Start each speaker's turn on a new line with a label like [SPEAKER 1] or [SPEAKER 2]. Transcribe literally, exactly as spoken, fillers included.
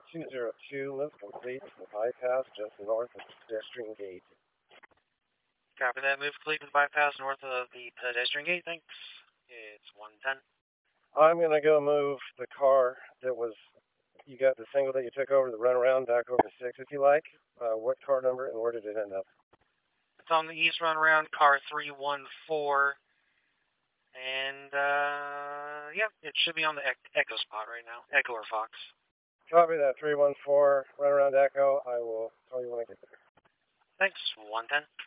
[SPEAKER 1] two zero two, move complete to the bypass just north of the pedestrian gate.
[SPEAKER 2] Copy that. Move complete to the bypass north of the pedestrian gate. Thanks. It's one ten.
[SPEAKER 1] I'm going to go move the car that was, you got the single that you took over, the runaround, back over to six if you like. Uh, what car number and where did it end up?
[SPEAKER 2] It's on the east runaround, car three one four. And, uh, yeah, it should be on the Echo spot right now. Echo or Fox.
[SPEAKER 1] Copy that, three one four, runaround Echo. I will call you when I get there.
[SPEAKER 2] Thanks, one ten.